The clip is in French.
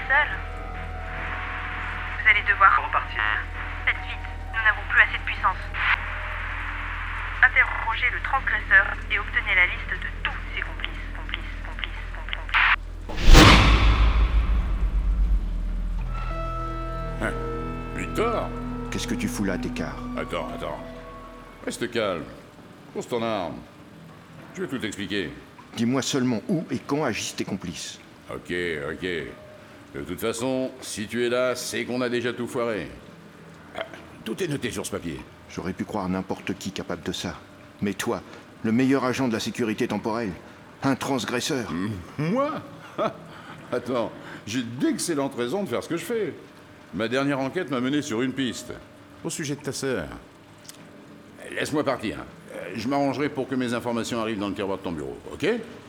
seul. Vous allez devoir repartir. Faites vite, nous n'avons plus assez de puissance. Interrogez le transgresseur et obtenez la liste de tous ses complices. Victor? Qu'est-ce que tu fous là, Descartes? Attends. Reste calme. Pose ton arme. Je vais tout t'expliquer. Dis-moi seulement où et quand agissent tes complices. Ok. De toute façon, si tu es là, c'est qu'on a déjà tout foiré. Ah, tout est noté sur ce papier. J'aurais pu croire n'importe qui capable de ça. Mais toi, le meilleur agent de la sécurité temporelle, un transgresseur. Moi? Attends, j'ai d'excellentes raisons de faire ce que je fais. Ma dernière enquête m'a mené sur une piste. Au sujet de ta sœur. Laisse-moi partir. Je m'arrangerai pour que mes informations arrivent dans le tiroir de ton bureau, ok?